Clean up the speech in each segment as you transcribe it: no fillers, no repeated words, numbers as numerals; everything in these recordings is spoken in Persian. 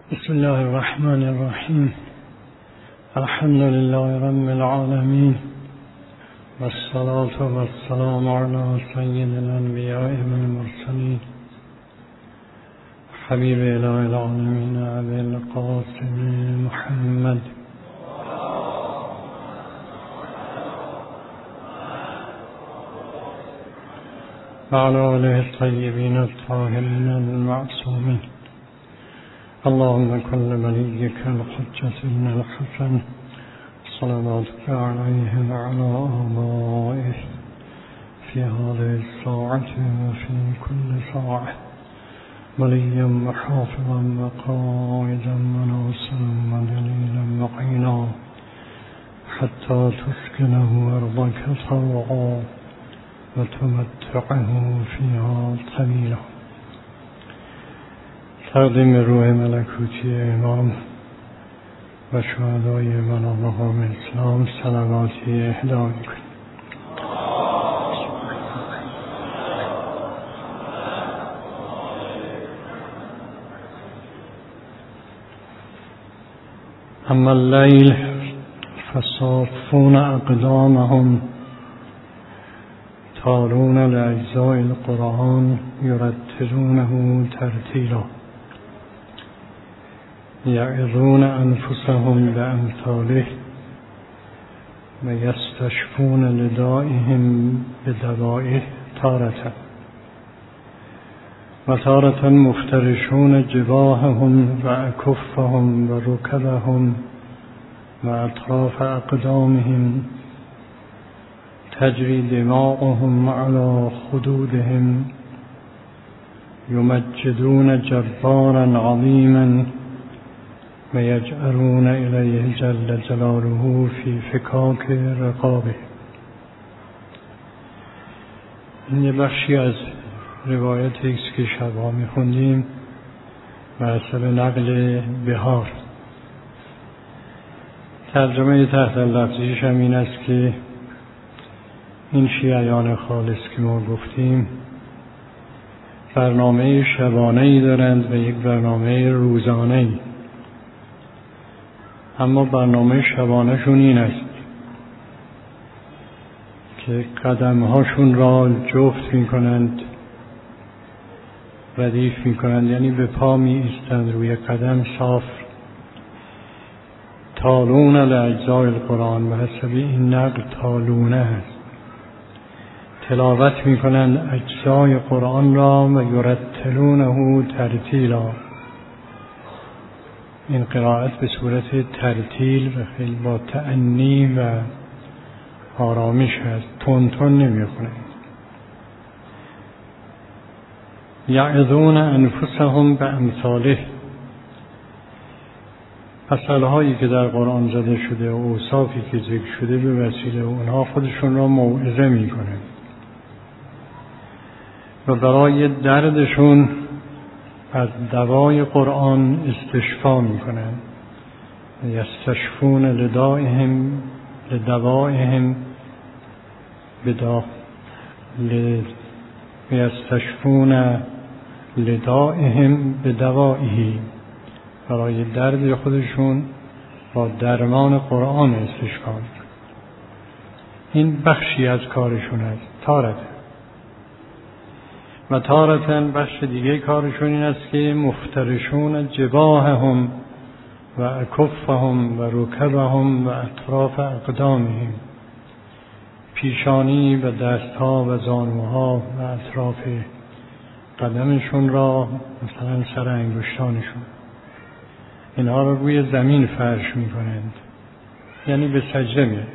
بسم الله الرحمن الرحیم. الحمد لله رب العالمین والصلاة والسلام علی سید الانبیاء والمرسلین حبیب اله العالمین ابی القاسم محمد وعلى آله الطیبین الطاهرین المعصومین. اللهم كن لوليك الحجة ابن الحسن صلواتك عليه وعلى آبائه في هذه الساعة وفي كل ساعة وليا وحافظا وقائدا وناصرا ودليلا معينا حتى تسكنه أرضك طوعا وتمتعه فيها طويلا. تقدیم روح ملکوتی امام و شهدای من و مقام اسلام صلواتی اهدا می‌کنیم. اما اللیل فصافون اقدامهم تالون لأجزاء القرآن يرتلونه ترتیلا یعظون انفسهم بامثاله و یستشفون لدائهم بدوائه تارة و تارة مفترشون جباههم و اکفهم و رکبهم و اطراف اقدامهم تجری دماؤهم على خدودهم یمجدون جبارا عظیما و یجأرون الیه جل جلاله فی فکاک رقابه. این یه بخشی از روایتی است که شبها می‌خوندیم و اصل نقل بهار. ترجمه تحت لفظیش هم این است که این شیعیان خالص که ما گفتیم برنامه شبانه‌ای دارند و یک برنامه روزانه‌ای، اما برنامه شبانه‌شون این است که قدم‌هاشون را جفت می‌کنند، ردیف می‌کنند، یعنی به پا می‌ایستند روی قدم صاف، تالون لاجزاء القرآن، و حسب این نقل تالونه است، تلاوت می‌کنند اجزای قرآن را و یرتلونه ترتیلا. این قرائت به صورت ترتیل و خیلی با تأنی و آرامش هست، تون تون نمی‌خونند. یعظون انفسهم بامثاله. مثال‌هایی که در قرآن زده شده و اوصافی که ذکر شده به وسیله اونها خودشون را موعظه می‌کنند و برای دردشون از دوای قرآن استشفا می‌کنند. یستشفون لدائهم لدوائهم یستشفون لدائهم بدوائه، برای درد خودشون با درمان قرآن استشفا می‌کنند. این بخشی از کارشون است. و تارتن بخش دیگه کارشون این است که مفترشون جباههم و اکفهم و رکبهم و اطراف اقدامهم، پیشانی و دستها و زانوها و اطراف قدمشون را، مثلا سر انگشتانشون، اینها را روی زمین فرش میکنند، یعنی به سجده میرند،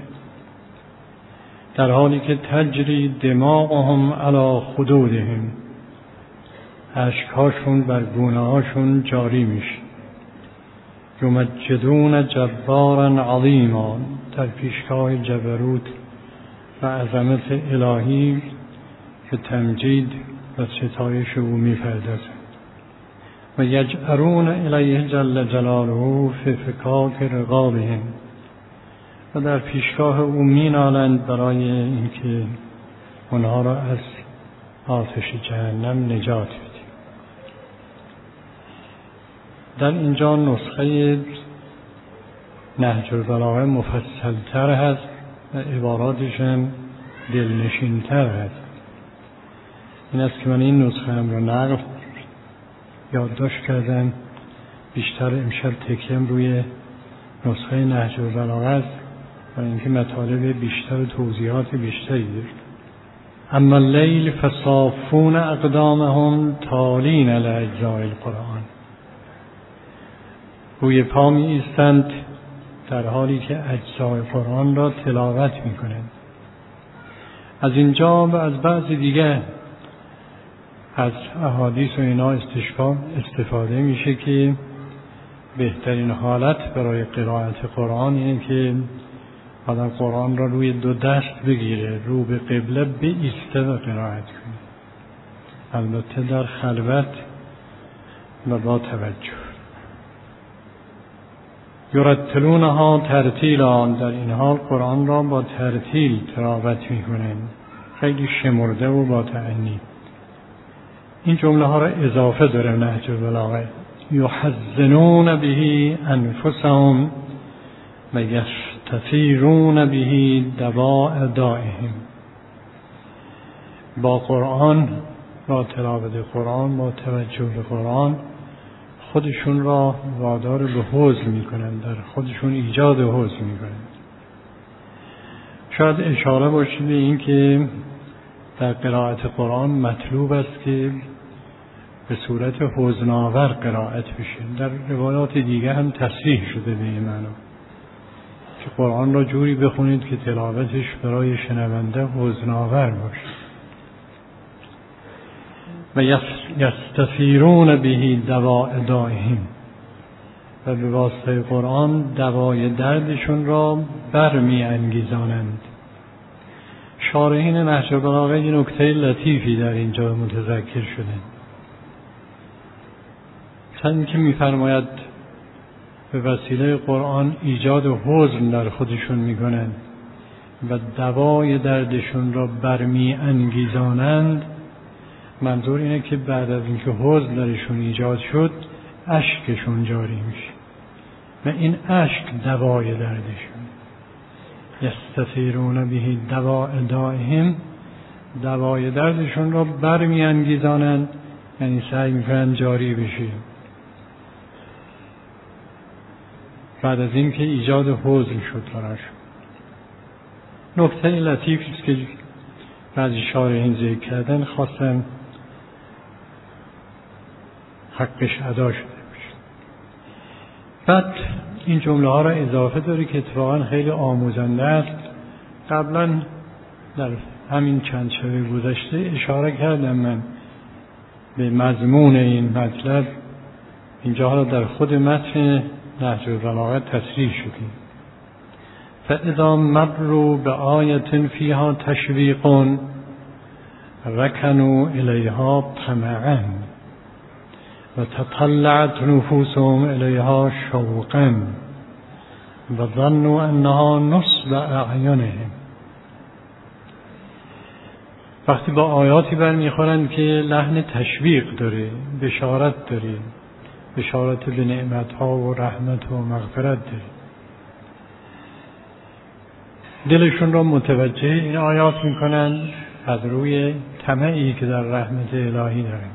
در حالی که تجری دماغهم علی خدودهم، اشکهاشون بر گونه هاشون جاری میشه. یمجدون جبارا عظیما، در پیشگاه جبروت و عظمت الهی که تمجید و ستایش او می‌پردازند. و یجأرون الیه جل جلاله فی فکاک رقابهم، و در پیشگاه او مینالند برای اینکه اونها را از آتش جهنم نجات بده. در اینجا نسخه نهج البلاغه مفصل تر هست و عباراتش هم دلنشین تر هست. این است که من این نسخه هم رو نقل یادداشت کردم. بیشتر امشب تکیم روی نسخه نهج البلاغه است و اینکه مطالب بیشتر و توضیحات بیشتری دارد. اما اللیل فصافون اقدامهم تالین لاجزاء القرآن. روی پا می ایستند در حالی که اجزای قرآن را تلاوت می کنند. از اینجا و از بعض دیگه از احادیث و اینا استفاده میشه که بهترین حالت برای قرائت قرآن اینه که آدم قرآن را روی دو دست بگیره، رو به قبله بایسته و قرائت کنه، البته در خلوت و با توجه. یرتلونها ترتیلا، در این حال قرآن را با ترتیل تلاوت میکنند، خیلی شمرده و با تأنی. این جمله ها را اضافه داره نهج البلاغه. یحزنون به انفسهم و یستثیرون به دواء دائهم. با قرآن، با تلاوت قرآن، با توجه به قرآن خودشون را وادار به حزن میکنند، در خودشون ایجاد حزن میکنند. شاید اشاره باشه به این که در قرائت قرآن مطلوب است که به صورت حزن‌آور قرائت بشه. در روایات دیگه هم تصریح شده به این معنا که قرآن را جوری بخونید که تلاوتش برای شنونده حزن‌آور باشه. و یستثیرون به دواء دائهم، و به واسطه قرآن دوای دردشون را برمی انگیزانند. شارحین نهج البلاغه یه نکته لطیفی در اینجا متذکر شدند. چند که می‌فرماید به وسیله قرآن ایجاد حزن در خودشون می‌کنند و دوای دردشون را برمی انگیزانند، منظور اینه که بعد از اینکه حزن درشون ایجاد شد اشکشون جاری میشه و این اشک دوای دردشون. یستثیرون به دواء دائهم، دوای دردشون را برمی انگیزانند، یعنی سعی میکنن جاری بشه بعد از اینکه ایجاد حزن شد براشون. نکته لطیفی است که بعضی شارحین ذکر کردن، خواستن حقش ادا شده باشه. بعد این جمله ها را اضافه داره که اتفاقا خیلی آموزنده است. قبلا در همین چند شب گذشته اشاره کردم من به مضمون این مطلب. اینجا حالا در خود متن نهج البلاغه تصریح شدیم. فاذا مروا بآیة فیها تشویق رکنوا الیها طمعا و تطلعت نفوسهم الیها شوقا و ظنوا انها نصب اعینهم. وقتی با آیاتی برمیخورند که لحن تشویق داره، بشارت داره، بشارت به نعمتها و رحمت و مغفرت داره، دلشون را متوجه این آیات میکنن از روی طمعی که در رحمت الهی دارن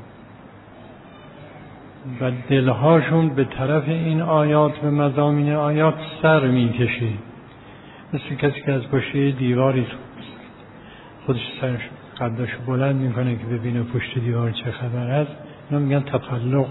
و دلهاشون به طرف این آیات و مضامین آیات سر میکشه، مثل کسی که از پشت دیواری خودش سرش قداشو بلند میکنه که ببینه پشت دیوار چه خبر است. اینا میگن تطلع.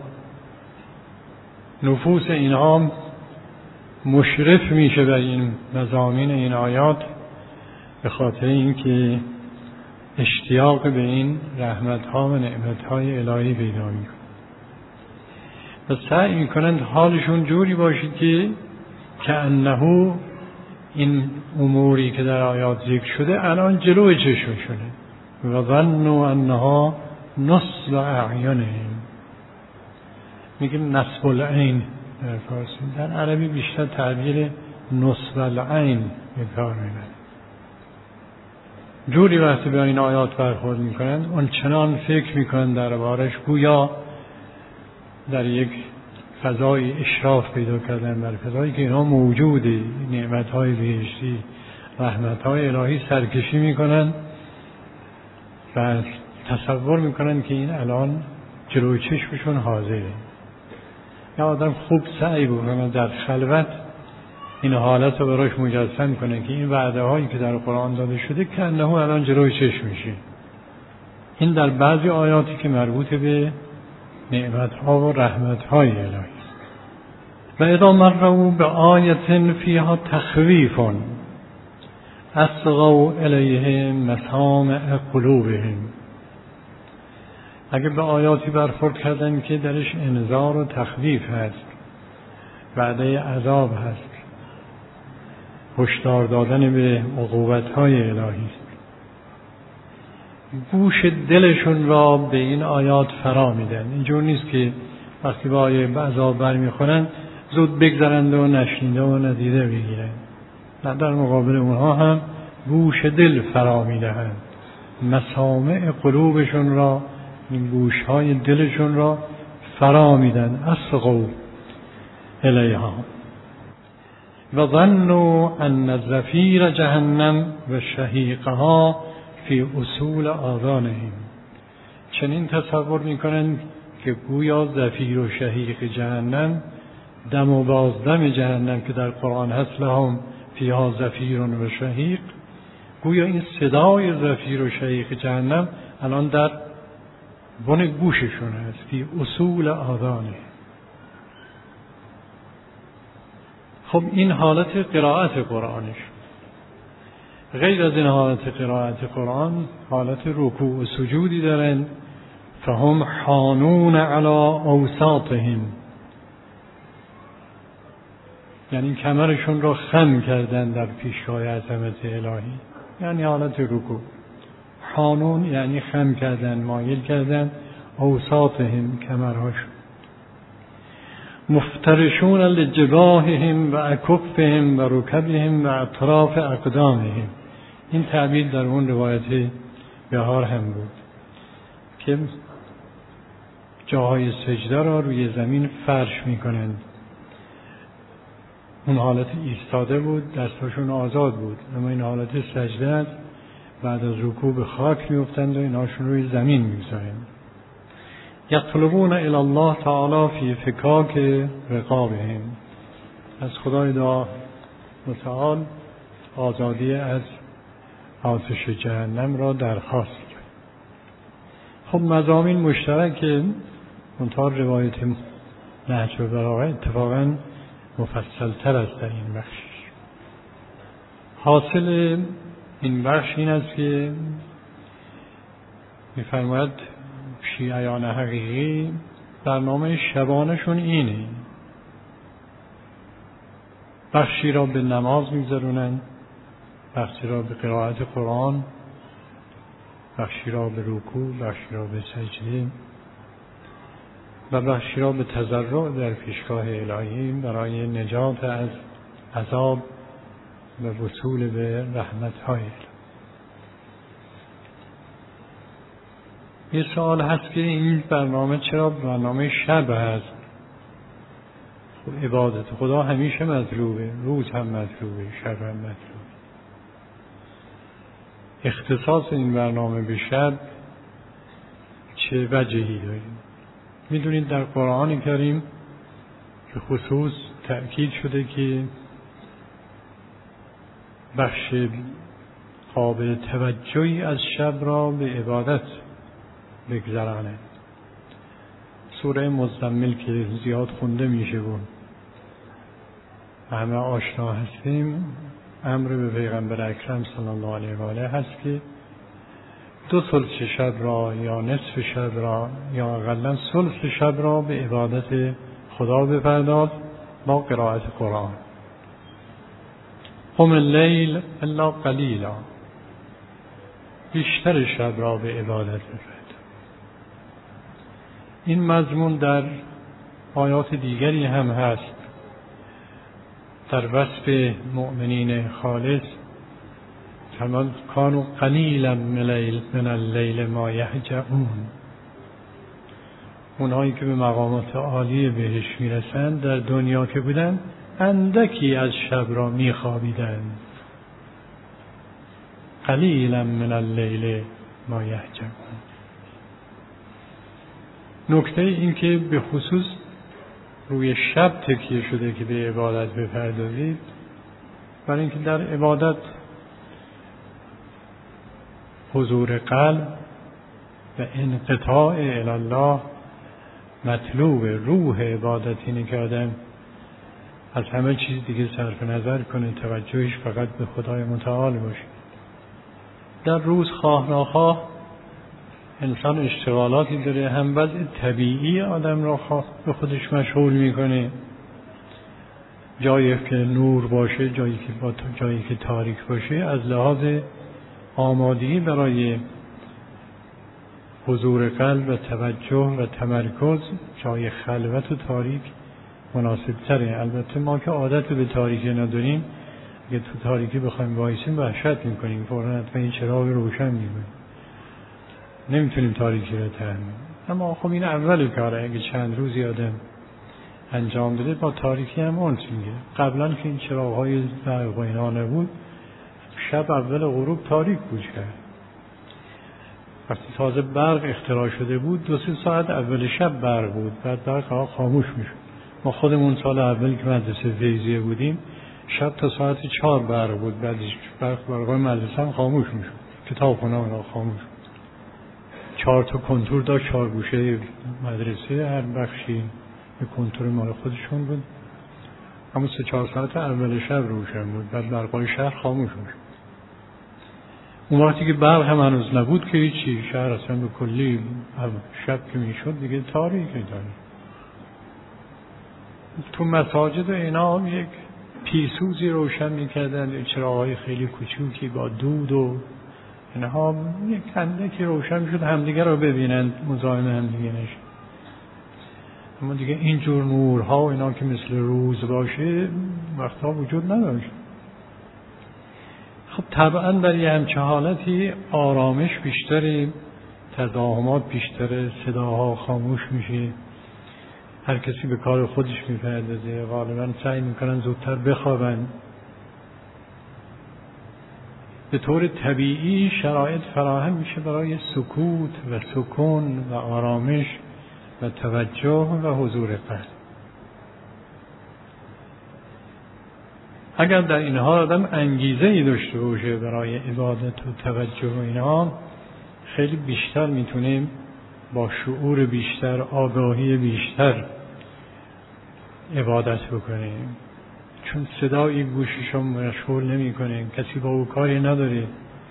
نفوس اینها مشرف میشه بر این مضامین این آیات به خاطر اینکه اشتیاق به این رحمت‌ها و نعمت‌های الهی پیدا میکنن و سعی میکنند حالشون جوری باشه که انه این اموری که در آیات ذکر شده الان جلوی چشمشونه. و ظنوا انها نصب اعینهم، میگیم نصب العین در فارسی، در عربی بیشتر تعبیر نصب العین به کار میبرن. جوری وقتی به این آیات برخورد میکنند اون چنان فکر میکنند دربارش گویا در یک فضای اشراف پیدا کردن بر فضایی که اینا موجوده، نعمت‌های بهشتی، رحمت‌های الهی سرکشی میکنن و تصور میکنن که این الان جلوی چشمشون حاضره. یا آدم خوب سعی بکنه در خلوت این حالت رو براش مجسم کنه که این وعده هایی که در قرآن داده شده که انه الان جلوی چشم میشه. این در بعضی آیاتی که مربوط به نعمت‌ها و رحمت‌های الهی است. و اذا مروا بآیة فیها تخویف اصغوا الیهم مسامع قلوبهم. اگه به آیاتی برخورد کردن که درش انذار و تخویف هست، وعده عذاب هست، هشدار دادن به عقوبت‌های الهی است، گوش دلشون را به این آیات فرا میدن. اینجور نیست که وقتی با آیه عذاب برمیخورن زود بگذرند و نشنیده و ندیده بگیرن. نه، در مقابل اونها هم گوش دل فرا میدهند. مسامع قلوبشون را، این گوشهای دلشون را فرا میدن. اصغوا الیها و ظنوا ان زفیر جهنم و شهیقها فی اصول آذانهم. چنین تصور میکنن که گویا زفیر و شهیق جهنم، دم و بازدم جهنم که در قرآن هست لهم فیها زفیر و شهیق، گویا این صدای زفیر و شهیق جهنم الان در بن گوششون هست. فی اصول آذانهم. خب این حالت قرائت قرآنش. غیر از این حالت قرائت قرآن، حالت رکوع و سجودی دارن. فهم حانون علی اوساطهم، یعنی کمرشون را خم کردن در پیشگاه عظمت الهی، یعنی حالت رکوع. حانون یعنی خم کردن، مایل کردن. اوساطهم کمرهاشون. مفترشون لجباههم و اکفهم و رکبهم و اطراف اقدامهم. این تعبیر در اون روایت بهار هم بود که جاهای سجده را روی زمین فرش میکنند. اون حالت ایستاده بود، دستاشون آزاد بود، اما این حالت سجده است. بعد از رکوع به خاک میافتند و ایناشون روی زمین میگذارند. یطلبون الی الله تعالی فی فکاک رقابهم. از خدای متعال آزادی از آتش جهنم را درخواست کرد. خب مضامین مشترک، منتها روایت نهج البلاغه اتفاقا مفصل تر است در این بخش. حاصل این بخش این است که می‌فرماید شیعیان حقیقی برنامه شبانشون اینه: بخشی را به نماز می‌گذرونن، بخشی را به قرائت قرآن، بخشی را به رکوع، بخشی را به سجده و بخشی را به تضرع در پیشگاه الهی برای نجات از عذاب و وصول به رحمت‌های الهی. یه سوال هست که این برنامه چرا برنامه شب هست؟ عبادت خدا همیشه مطلوبه، روز هم مطلوبه، شب هم مطلوبه. اختصاص این برنامه به شب چه وجهی داریم؟ میدونید در قرآن کریم به خصوص تأکید شده که بخش قابل توجهی از شب را به عبادت بگذرانه. سوره مزمل که زیاد خونده میشه و همه آشنا هستیم، امر به پیغمبر اکرم صلی الله علیه و آله هست که 2 ثلث شب را یا نصف شب را یا اقلا ثلث شب را به عبادت خدا بپرداز با قرائت قرآن. قم اللیل الا قلیلا، بیشتر شب را به عبادت بپرداز. این مضمون در آیات دیگری هم هست در وصف مؤمنین خالص. فرمود کانوا قلیلا من اللیل ما یهجعون. اونهایی که به مقامات عالی بهشت میرسند در دنیا که بودن اندکی از شب را میخوابیدند. قلیلا من اللیل ما یهجعون. نکته این که به خصوص روی شب تکیه شده که به عبادت بپردازید، برای اینکه در عبادت حضور قلب و انقطاع الی الله مطلوب. روح عبادت اینه که آدم از همه چیز دیگه صرف نظر کنه، توجهش فقط به خدای متعال باشه. در روز خواه ناخواه انسان اشتغالاتی داره، هم وضع طبیعی آدم را به خودش مشغول میکنه، جایی که نور باشه، جایی که تاریک باشه، از لحاظ آمادگی برای حضور قلب و توجه و تمرکز جای خلوت و تاریک مناسب تره. البته ما که عادت به تاریکی نداریم، اگه تو تاریکی بخوایم وایسیم وحشت میکنیم، فوراً حتما این چراغ روشن میکنیم، نمیتونیم تاریکی رو تحمل. اما خب این اول کاره، اگه چند روزی آدم انجام بده با تاریکی هم اونس میگه. قبلا که این چراغ‌های برق و اینا نبود، شب اول غروب تاریک بود کرد. وقتی تازه برق اختراع شده بود 2-3 ساعت اول شب برق بود، بعد برق خاموش میشد. ما خودمون سال اولی که مدرسه فیضیه بودیم شب تا ساعت 4 برق بود، بعدش برقای مدرسه هم خاموش میشد، کتابخونه را خاموش بود. 4 تا کنتور داشت، 4 گوشه مدرسه، هر بخشی به کنتور مال خودشون بود. اما 3-4 ساعت اول شب روشن بود، بعد برقای شهر خاموش میشد. اون وقتی که برق هم هنوز نبود که هیچی، شهر اصلا به کلی شب که میشد دیگه تاریکی داره. تو مساجد و اینا یک پیسوزی روشن میکردن، چراغ‌های خیلی کوچیکی با دود و اینها، یک اندکی روشن میشد همدیگه رو ببینند، مزاحم همدیگه نشد. اما دیگه اینجور نورها و اینا که مثل روز باشه وقتها وجود نداشت. خب طبعا برای همچه حالتی آرامش بیشتره، تزاحمات بیشتره، صداها خاموش میشه، هر کسی به کار خودش میپردازه، غالبا سعی میکنن زودتر بخوابن. به طور طبیعی شرایط فراهم میشه برای سکوت و سکون و آرامش و توجه و حضور قلب. اگر در این حال آدم انگیزه‌ای داشته باشه برای عبادت و توجه و اینا، خیلی بیشتر میتونه با شعور بیشتر، آگاهی بیشتر عبادت بکنه، چون صدایی گوششو مشغول نمیکنه، کسی با او کاری نداره.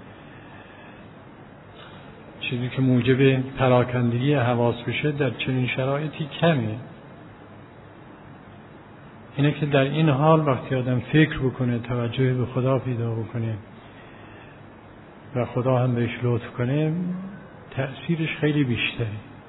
چیزی که موجب پراکندگی حواس بشه در چنین شرایطی کمه. اینه که در این حال وقتی آدم فکر بکنه، توجه به خدا پیدا بکنه و خدا هم بهش لطف کنه، تأثیرش خیلی بیشتره.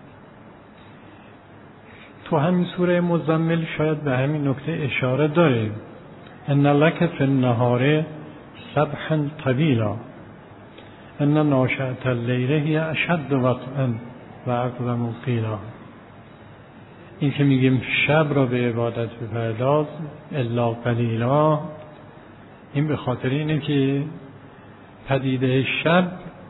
تو همین سوره مزمل شاید به همین نکته اشاره داره. ان لک فی النهار سبحا طویلا ان ناشئة اللیل هی اشد وطئا و اقوم قیلا. این که میگیم شب را به عبادت بپرداز الا قلیلا، این به خاطر اینه که پدیده شب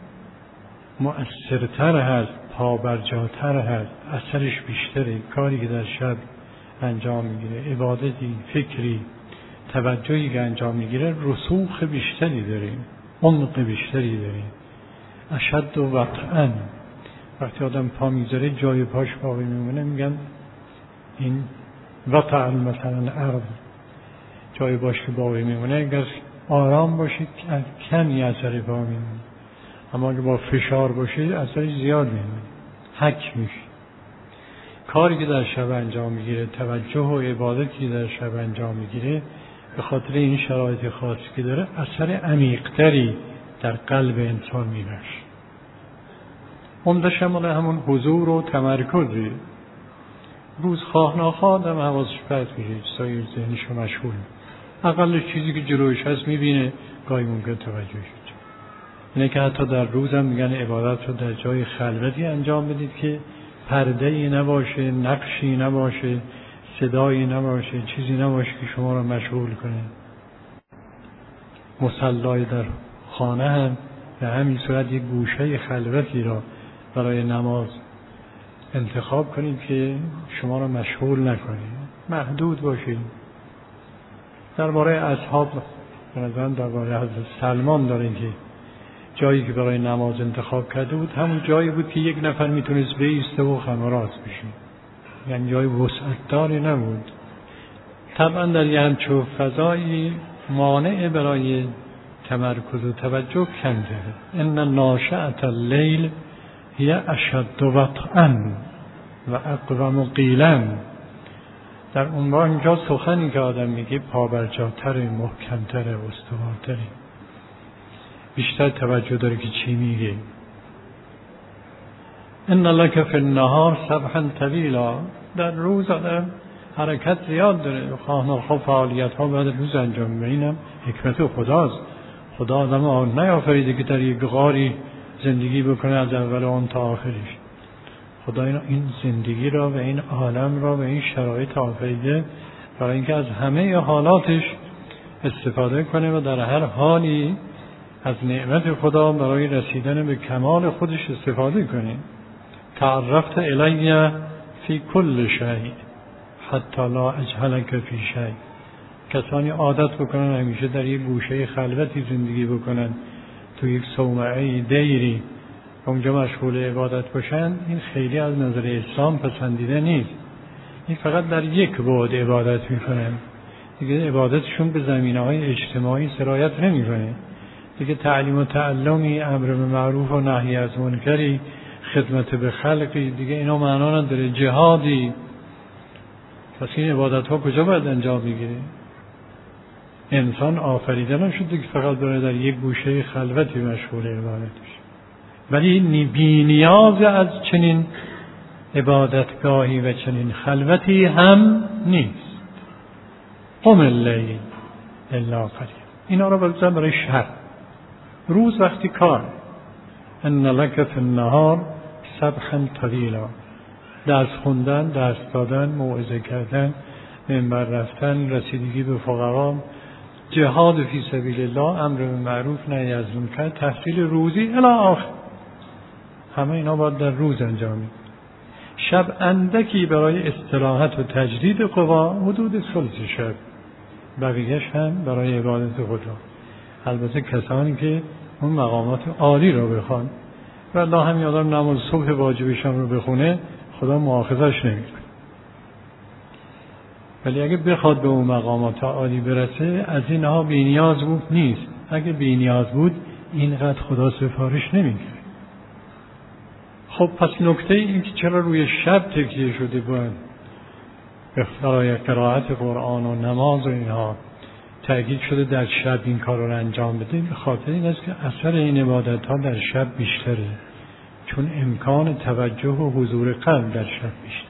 مؤثرتر هست، پابرجاتر هست، اثرش بیشتره. کاری که در شب انجام میگیره، عبادتی، فکری، توجهی که انجام میگیره، رسوخ بیشتری داره، عمق بیشتری داره، اشد و وطئا. وقتی آدم پا میذاره جای پاش باقی میمونه، میگن این وطئ مثلا ارض، جای باش که باقی میمونه. اگر آرام باشه کمی اثر پا میمونه، اما اگه با فشار باشه اثرش زیاد میمونه، حک میشه. کاری که در شب انجام میگیره، توجه و عبادتی که در شب انجام میگیره، به خاطر این شرایط خاصی که داره اثر عمیق‌تری در قلب انسان میبخشه. عمده شمال همون حضور و تمرکزی. روز خواه ناخواه هم حواسش پرت میشه، سایر ذهنشو مشغول، اقل چیزی که جلوش هست میبینه، گاهی ممکن توجهش بشه. اینه که حتی در روز هم میگن عبادت رو در جای خلوتی انجام بدید که پرده‌ای نباشه، نقشی نباشه، صدایی نباشه، چیزی نباشه که شما را مشغول کنه. مصلای در خانه هم به همین صورت یک گوشه خلوتی را برای نماز انتخاب کنید که شما را مشغول نکنید، محدود باشید. درباره اصحاب مثلا درباره حضرت سلمان داریم که جایی که برای نماز انتخاب کرده بود همون جایی بود که یک نفر میتونست بایسته و خمراز بشه، یعنی جای وسعت‌داری نبود. طبعا در یه همچون فضایی مانع برای تمرکز و توجه کمده. ان ناشئة اللیل هی اشد وطئا و اقوم قیلا. در اونجا سخنی که آدم میگه پابرجاتر، محکمتر، استوارتر، بیشتر توجه داره که چی میگه. ان لک فی النهار سبحا طویلا. در روز آدم حرکت زیاد داره، خواه فعالیت ها بعد روز انجام میده. اینم حکمت خداست. خدا آدم نیافریده که در یک غاری زندگی بکنه از اول اون تا آخرش. خدا این زندگی را و این عالم را و این شرایط آفریده برای اینکه از همه حالاتش استفاده کنه و در هر حالی از نعمت خدا برای رسیدن به کمال خودش استفاده کنه. تعرفت الی فی کل شیء حتی لا اجهلک فی شیء. کسانی عادت بکنن همیشه در یک گوشه خلوتی زندگی بکنن، تو یک صومعه دیری اونجا مشغول عبادت باشن، این خیلی از نظر اسلام پسندیده نیست. این فقط در یک بعد عبادت میکنن، دیگه عبادتشون به زمینه‌های اجتماعی سرایت نمیکنه. دیگه تعلیم و تعلمی، امر به معروف و نهی از منکری، خدمت به خلقی، دیگه اینا معنا نداره. جهادی، پس این عبادت ها کجا باید انجام بگیره؟ انسان آفریده نشده که فقط داره در یک گوشه خلوتی مشغول عبادتش، ولی بی نیاز از چنین عبادتگاهی و چنین خلوتی هم نیست. قم اللیل الا قلیلا. اینا رو بگذارم برای شب. روز وقتی کار. ان لک فی النهار سبحا طویلا. درس خوندن، درس دادن، موعظه کردن، منبر رفتن، رسیدگی به فقرا، جهاد فی سبیل الله، امر به معروف نهی از منکر، تحصیل روزی الی آخر، همه اینا باید در روز انجام میشه. شب اندکی برای استراحت و تجدید قوا، حدود ثلث شب، بقیه‌اش هم برای عبادت خدا. البته کسانی که اون مقامات عالی رو بخوان و الله همین آدم نماز صبح واجبش هم رو بخونه، خدا مؤاخذش نمیکنه. ولی اگه بخواد به اون مقامات عالی برسه، از اینها بی‌نیاز بود نیست. اگه بی‌نیاز بود اینقدر خدا سفارش نمیکنه. خب پس نکته این که چرا روی شب تکیه شده باید برای قرائت قرآن و نماز و اینها تأکید شده در شب این کار رو انجام بده، به خاطر این است که اثر این عبادت ها در شب بیشتره، چون امکان توجه و حضور قلب در شب بیشتره.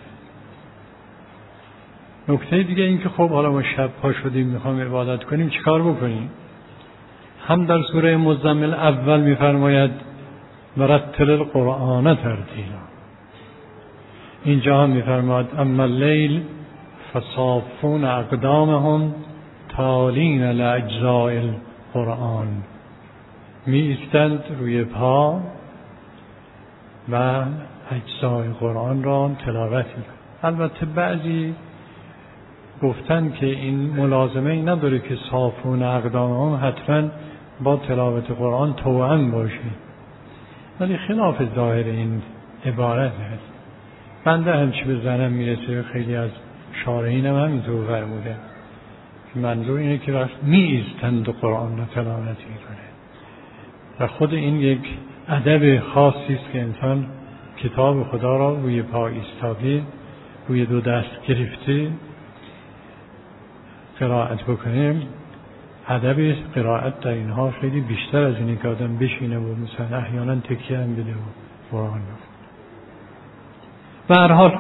نکته دیگه این که خب حالا ما شب پا شدیم میخوام عبادت کنیم، چیکار بکنیم؟ هم در سوره مزمل اول میفرماید ورتل القرآن ترتیلا. اینجا هم میفرماید اما اللیل فصافون اقدامهم تالین لاجزاء القرآن. می ایستند روی پا و اجزای قرآن را تلاوت می‌کنند. البته بعضی گفتن که این ملازمه ای نداره که صافون اقدامهم حتما با تلاوت قرآن توأم باشه، ولی خلاف ظاهر این عبارت هست. بنده همچی به ذهنم میرسه، خیلی از شارحین هم همینطور فرموده، منظور اینه که وقت می ایستند و قرآن را تلاوت میکنه و خود این یک ادب خاصی است که انسان کتاب خدا را روی پا ایستاده، روی دو دست گرفته قرائت بکنه. ادب قرائت در اینها خیلی بیشتر از اینه که آدم بشینه و مثلا احیانا تکیه هم بده و قرآن رو. به هر حال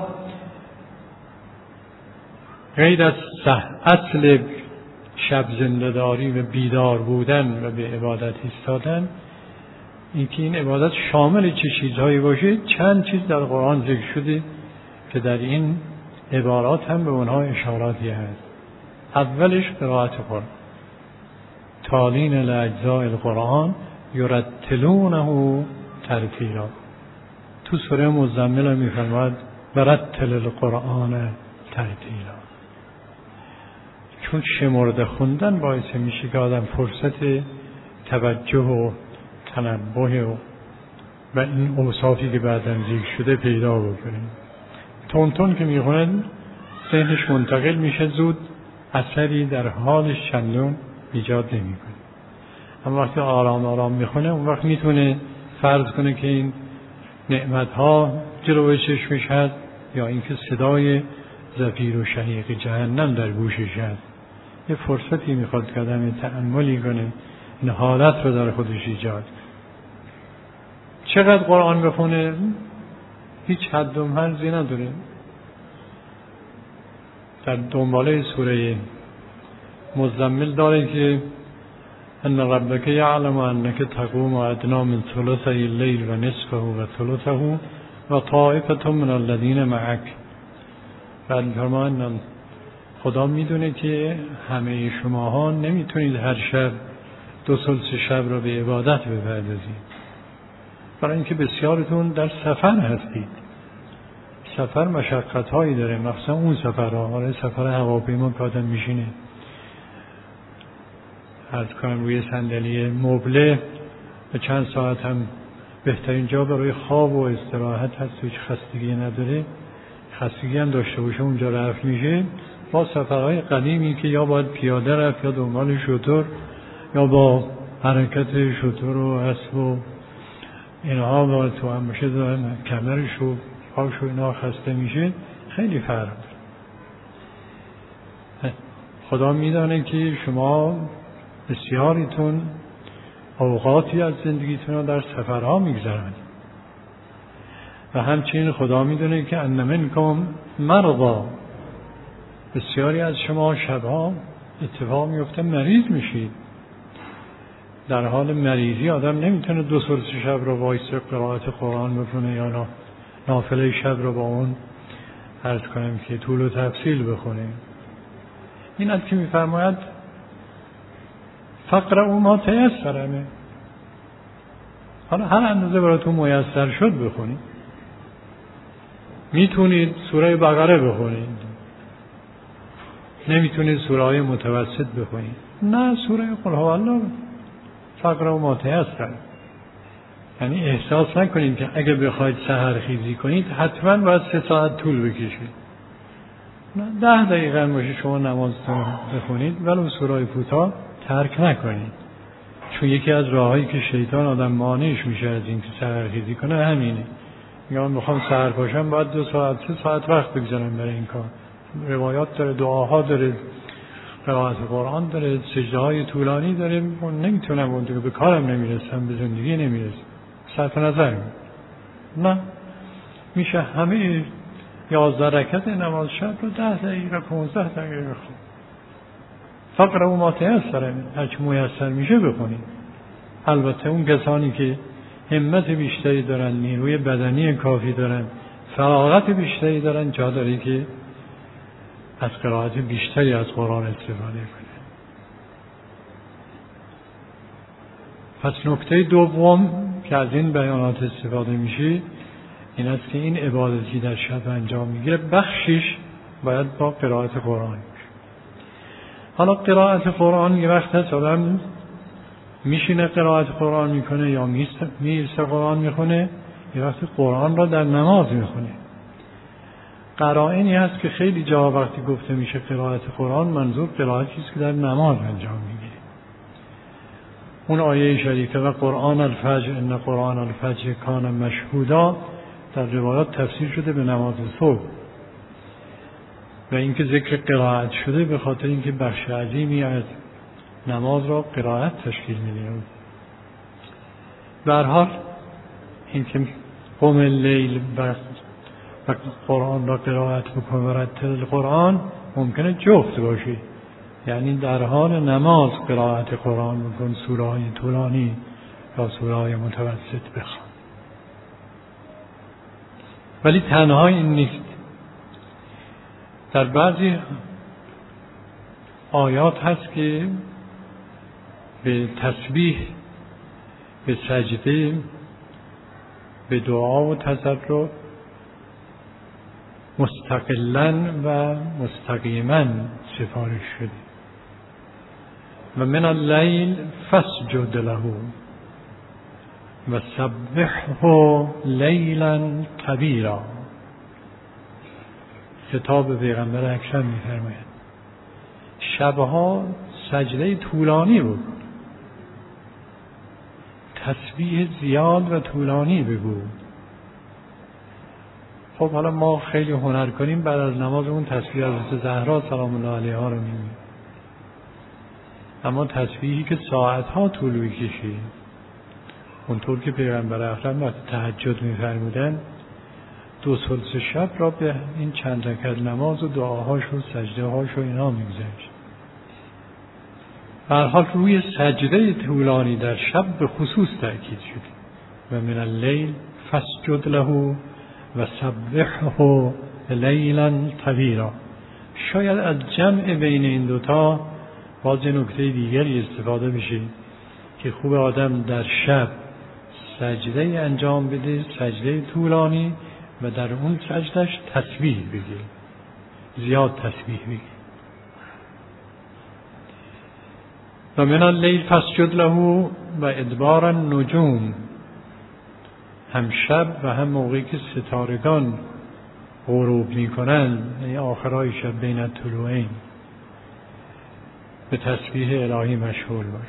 غیر از اصل شب زنده‌داری و بیدار بودن و به عبادت ایستادن، اینکه این عبادت شامل چه چیزهایی باشه، چند چیز در قرآن ذکر شده که در این عبارات هم به اونها اشاراتی هست. اولش قرائت قرآن، تالین لاجزاء القرآن یرتلونه ترتیلا. تو سوره مزمل میفرماد ورتل القرآن ترتیلا، چون شمرده خوندن باعث میشه که آدم فرصت توجه و تنبه و این اوصافی که بعداً ذکر شده پیدا بکنه. تون که میخونن ذهنش منتقل میشه، زود اثری در حالش چندان ایجاد نمیکنه. اما وقتی آرام آرام میخونه، اون وقت میتونه فرض کنه که این نعمتها جلوی چشمش هست، یا اینکه صدای زفیر و شهیق جهنم در گوشش هست. یه فرصتی میخواد که آدم تأملی کنه، این حالت رو در خودش ایجاد کنه. چقدر قرآن بخونه هیچ حد و مرزی نداره. در دنباله سوره مزمل داره که ان ربک یعلم انک تقوم ادنی من ثلثی اللیل و نصفه و ثلثه و طائفة من الذین معک. بعد فرمان خدا میدونه که همه شماها نمیتونید هر شب 2/3 شب رو به عبادت بپردازید، برای اینکه بسیارتون در سفر هستید. سفر مشقت هایی داره، مخصوصا اون سفرها، سفر هواپیما که آدم میشینه، عرض کنم روی صندلی مبله به چند ساعت هم بهترین جا برای خواب و استراحت هست، هیچ خستگی نداره. خستگی هم داشته باشه اونجا رفت میشه. با سفرهای قدیمی که یا باید پیاده رفت یا دنبال شتر یا با حرکت شتر و اسب و اینها باید تو هم باشه، دارن کمرش و پاش و اینها خسته میشه، خیلی فرق داره. خدا میدانه که شما بسیاریتون اوقاتی از زندگیتون رو در سفرها میگذرند و همچنین خدا میدونه که ان منکم مرضا، بسیاری از شما شبها اتفاق میفته مریض میشید. در حال مریضی آدم نمیتونه 2/3 شب رو وایسه قرائت قرآن بکنه یا نافله شب رو با اون عرض کنم که طول و تفصیل بخونه. این از که میفرماید فقرأوا ما تیسر منه، حالا هر اندازه براتون میسر شد بخونید. میتونید سوره بقره بخونید، نمیتونید سوره های متوسط بخونید، نه سوره قل هو الله فقرأوا ما تیسر. یعنی احساس نکنید که اگه بخواید سحر خیزی کنید حتما باید 3 ساعت طول بکشید. نه 10 دقیقه باشه شما نمازتون بخونید، ولی سوره کوتاه ترک نکنید. چون یکی از راهایی که شیطان آدم مانعش میشه از این که سحر خیزی کنه همینه. میگم میخوام سحر پاشم باید 2 ساعت 3 ساعت وقت بگذارم برای این کار. روایات داره، دعاها داره، قرائت قرآن داره، سجده های طولانی داره. من نمیتونم اون دیگه، به کارم نمیرسم، به زندگی نمیرسم، صرف نظر نه. میشه همه 11 رکعت نماز شب رو 10 دقیقه 15 دقیقه بخونید. فقرأوا ما تیسر منه، هر چی میسر میشه بخونید. البته اون کسانی که همت بیشتری دارن، نیروی بدنی کافی دارن، فراغت بیشتری دارن، جا داره که از قرائت بیشتری از قرآن استفاده کنه. پس نکته دوم که از این بیانات استفاده میشه این است که این عبادتی در شب انجام میگیره بخشش باید با قرائت قرآن میشه. حالا قرائت قرآن یه وقت هست آدم میشینه قرائت قرآن میکنه یا میرسه قرآن میخونه، یه وقت قرآن را در نماز میخونه. قرائنی هست که خیلی جا وقتی گفته میشه قرائت قرآن منظور قرائتی است که در نماز انجام میگیره. اون آیه شریفه و قرآن الفجر ان قرآن الفجر کان مشهودا در روایات تفسیر شده به نماز صبح و اینکه ذکر قرائت شده به خاطر اینکه بخش عظیمی از نماز را قرائت تشکیل میده. به هر حال اینکه قم اللیل و قرآن را قرائت بکن و رتل القرآن ممکنه جفت باشه، یعنی در حال نماز قرائت قرآن بکن، سوره های طولانی یا سوره‌های متوسط بخوان. ولی تنها این نیست. در بعضی آیات هست که به تسبیح، به سجده، به دعا و تضرع مستقلاً و مستقیماً سفارش شده. و من اللیل فاسجد له و سبحه لیلا کبیرا. خطاب پیغمبر اکرم می‌فرماید شبها سجده طولانی بکن، تسبیح زیاد و طولانی بگو. خب حالا ما خیلی هنر کنیم، بعد از نماز اون تسبیح حضرت زهرا سلام الله علیها رو میگیم، اما تسبیحی که ساعتها طول می‌کشید، اونطور که پیغمبر اکرم وقتی تهجد می‌فرمودن 2/3 شب را به این چند رکعت نماز و دعاهاش و سجده‌هاش و اینا می‌گذشت. به هر حال روی سجده طولانی در شب به خصوص تأکید شده. و من اللیل فاسجد له و سبحه لیلا طویلا. شاید از جمع بین این دوتا باز نکته دیگری استفاده بشه که خوب آدم در شب سجده انجام بده، سجده طولانی، و در اون سجدش تسبیح بگه، زیاد تسبیح بگه. و من اللیل فاسجد له و ادبار النجوم، هم شب و هم موقعی که ستارگان غروب میکنن، یعنی آخرای شب بین الطلوعین، به تسبیح الهی مشغول باش.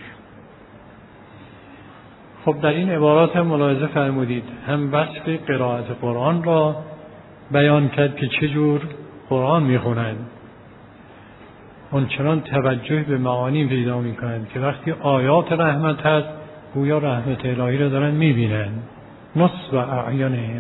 خب در این عبارات هم ملاحظه فرمودید هم وصف قرائت قرآن را بیان کرد که چجور قرآن میخونند. اونچنان توجه به معانی پیدا میکنند که وقتی آیات رحمت هست گویا رحمت الهی را دارن میبینند، نصب اعینهم.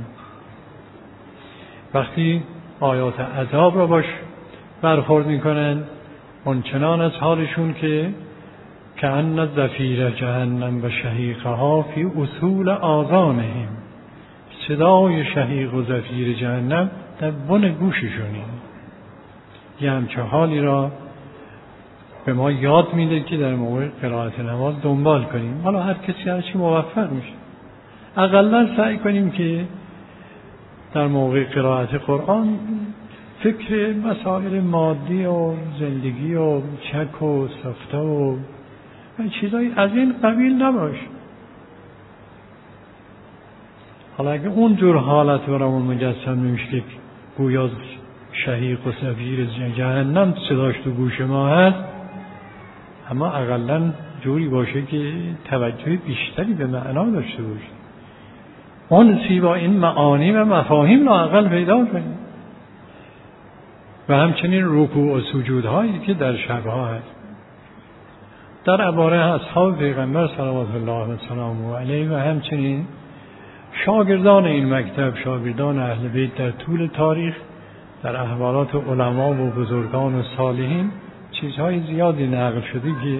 وقتی آیات عذاب را باش برخورد میکنند اونچنان از حالشون که کأن زفیر جهنم و شهیقها فی اصول آذانهم، صدای شهیق و زفیر جهنم در بن گوششونه. یه همچه حالی را به ما یاد میده که در موقع قرائت نماز دنبال کنیم. حالا هر کسی هر چی موفق میشه، اقلا سعی کنیم که در موقع قرائت قرآن فکر مسائل مادی و زندگی و چک و سفته و چیزایی از این قبیل نباشه. حالا اگه اون جور حالت برامون مجسم نمیشه که گویا شهیق و زفیر جهنم صداش تو گوش ما هست، اما اقلا جوری باشه که توجه بیشتری به معنا داشته باشه، اون با این معانی و مفاهیم لااقل پیدا کنیم. و همچنین رکوع و سجودهایی که در شبها هست. در درباره اصحاب پیغمبر صلوات الله و سلامه علیه و همچنین شاگردان این مکتب، شاگردان اهل بیت در طول تاریخ، در احوالات علما و بزرگان و صالحین چیزهای زیادی نقل شده که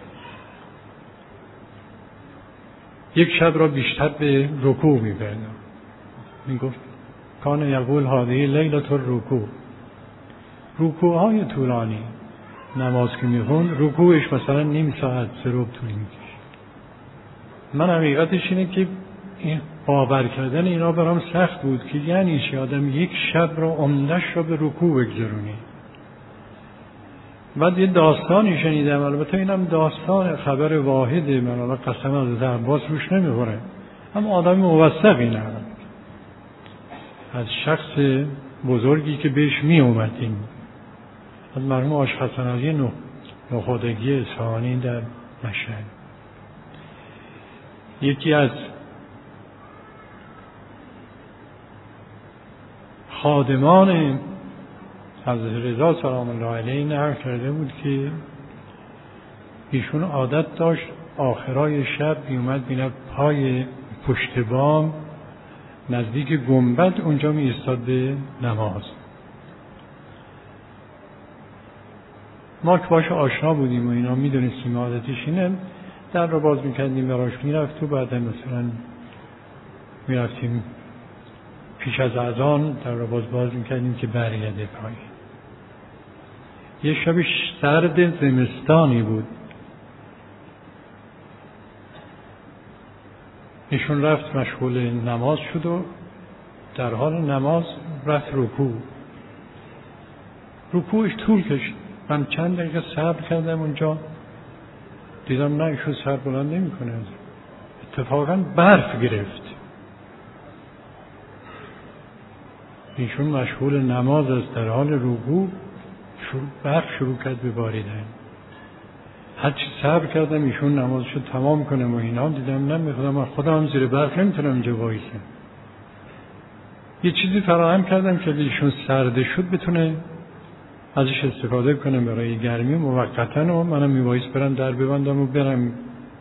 یک شب را بیشتر به رکوع می‌بردند. میگفت کان یقول هذه لیلة الرکوع. رکوع‌های طولانی نماز که میخون رکوعش مثلا نیم ساعت سرب طول میکشه. من حقیقتش اینه که این باور کردن اینا برام سخت بود که یعنی چی آدم یک شب را عمدش را به رکوع بگذرونه. بعد یه داستانی شنیدم، البته اینم داستان خبر واحده، من الان قسم از عباس روش نمیخوره، اما آدم موثقی نه از شخص بزرگی که بهش می اومدیم، از مرحوم آشخصنازی نخودگی اصفهانی در مشهد. یکی از خادمان حضرت رضا سلام الله علیه نقل کرده بود که ایشون عادت داشت آخرای شب میومد میرفت پای پشت بام نزدیک گنبد، اونجا می ایستاد به نماز. ما که باش آشنا بودیم و اینا میدونستیم عادتش اینه، در رو باز میکردیم براش میرفت و بعد مثلا میرفتیم پیش از اذان در رو باز میکردیم که برگرده پایین. یه شب سرد زمستانی بود، ایشون رفت مشغول نماز شد و در حال نماز رفت رکوعش طول کشید. من چند دقیقه صبر کردم اونجا، دیدم نه ایشون سر بلند نمی کنه، اتفاقا برف گرفت. ایشون مشغول نماز است، در حال رکوع برف شروع کرد به باریدن. هرچی صبر کردم ایشون نمازشو تمام کنم و اینا، دیدم نمیخوام، من خودم زیر برف نمیتونم اینجا وایسم. یه چیزی فراهم کردم که ایشون سرد شد بتونه ازش استفاده کنم برای گرمی موقتا و منم میوایس برم در ببندم و برم.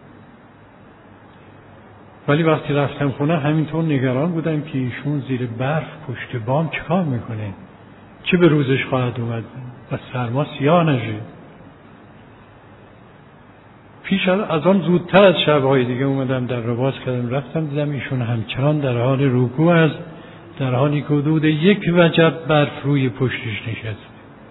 ولی وقتی رفتم خونه همینطور نگران بودم که ایشون زیر برف پشت بام چیکار میکنه، چه به روزش خواهد اومد و سرما سیاه نشه. پیش از آن زودتر از شب‌های دیگه اومدم در رو باز کردم، رفتم دیدم ایشون همچنان در حال رکوع است، در حالی که حدود 1 وجب برف روی پشتش نشست.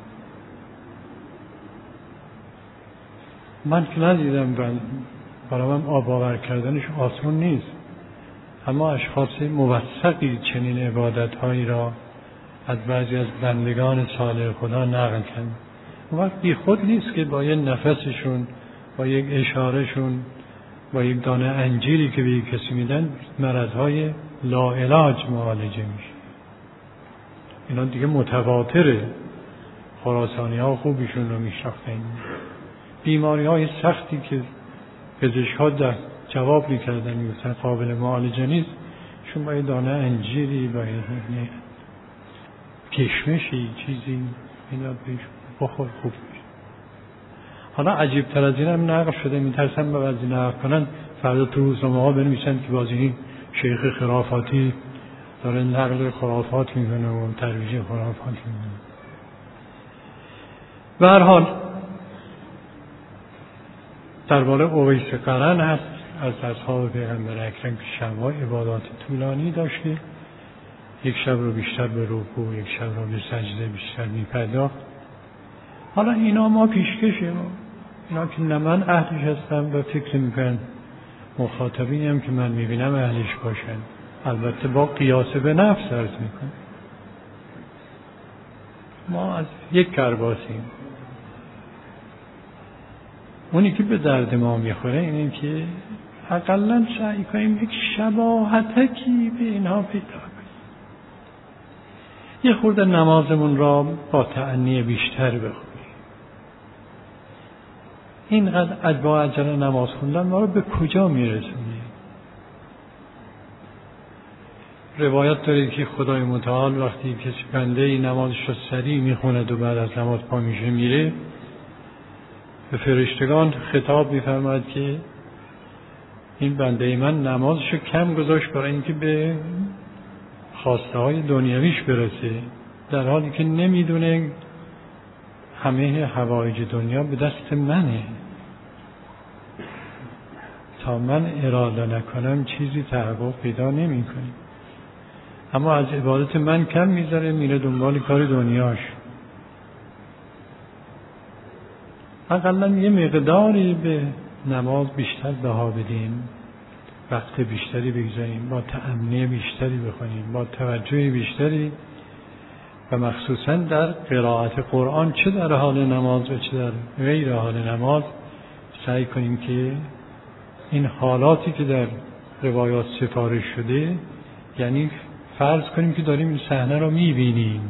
من که ندیدم و برای من باور کردنش آسان نیست، اما اشخاص موثقی چنین عبادت‌هایی را از بعضی از بندگان صالح خدا نقل کردن. وقت بی خود نیست که با یک نفسشون، با یک اشارهشون، با یک دانه انجیری که به یک کسی میدن مرضهای لاعلاج معالجه میشه. اینا دیگه متواتره، خراسانی ها خوبیشون رو میشناختن. بیماری های سختی که پزشک ها در جواب میکردن میگفتن قابل معالجه نیست، شون با یک دانه انجیری، با یک کشمشی چیزی اینا بهش بخور خوب میشه. حالا عجیب تر از این هم نقل شده، میترسن به بعضی نقل کنن فردا تو روزنامه ها بنویسن که باز این شیخ خرافاتی داره نقل خرافات میکنه و ترویج خرافات میکنه. به هر حال درباره اویس قرن هست از اصحاب پیغمبر اکرم که شب‌ها عبادات طولانی داشته، یک شب رو بیشتر به رکوع، یک شب رو به سجده بیشتر میپرداخت. حالا اینا ما پیشکشه، اینا که نه من اهلش هستم و فکر میکنم مخاطبینی هم که من میبینم اهلش باشن، البته با قیاس به نفس عرض میکنم. ما از یک کرباسیم، اونی که به درد ما میخوره اینه که حداقل سعی کنیم یک شباهتکی به اینها پیدا کنیم، یه خورده نمازمون را با تأنی بیشتر بخونیم. اینقدر با عجله نماز خوندن ما رو به کجا میرسونه؟ روایت دارید که خدای متعال وقتی کسی بنده نمازش رو سریع میخوند و بعد از نماز پا میشه میره، به فرشتگان خطاب میفرماید که این بنده من نمازش رو کم گذاشت برای اینکه به خواسته های دنیویش برسه، در حالی که نمیدونه همه حوایج دنیا به دست منه، تا من اراده نکنم چیزی تحقق پیدا نمی کنه. اما از عبادت من کم میذاره، میره دنبال کار دنیاش. حداقل یه مقداری به نماز بیشتر بها بدیم، وقت بیشتری بگذاریم، با تأمنی بیشتری بخونیم، با توجه بیشتری، و مخصوصا در قرائت قرآن چه در حال نماز و چه در غیر حال نماز سعی کنیم که این حالاتی که در روایات سفارش شده، یعنی فرض کنیم که داریم این صحنه رو میبینیم،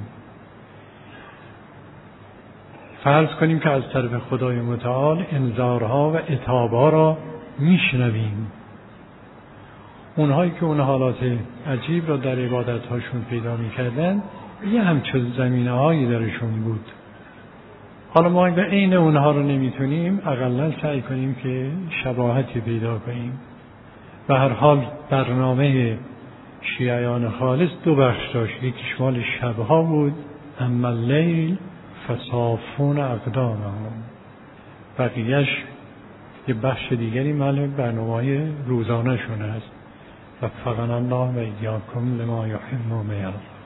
فرض کنیم که از طرف خدای متعال انذارها و عتابها را میشنویم. اونهایی که اون حالات عجیب را در عبادتهاشون پیدا میکردن یه همچون زمینه هایی درشون بود. حالا ما اگر عین اونها رو نمیتونیم، اقلا سعی کنیم که شباهتی پیدا کنیم. و هر حال برنامه شیعیان خالص 2 بخش داشت، یکیش مال شبها بود، اما اللیل فصافون اقدامهم، بقیهش یه بخش دیگری مال برنامه‌های روزانه شون است. وفقنا الله و ایاکم لما یحب و یرضی.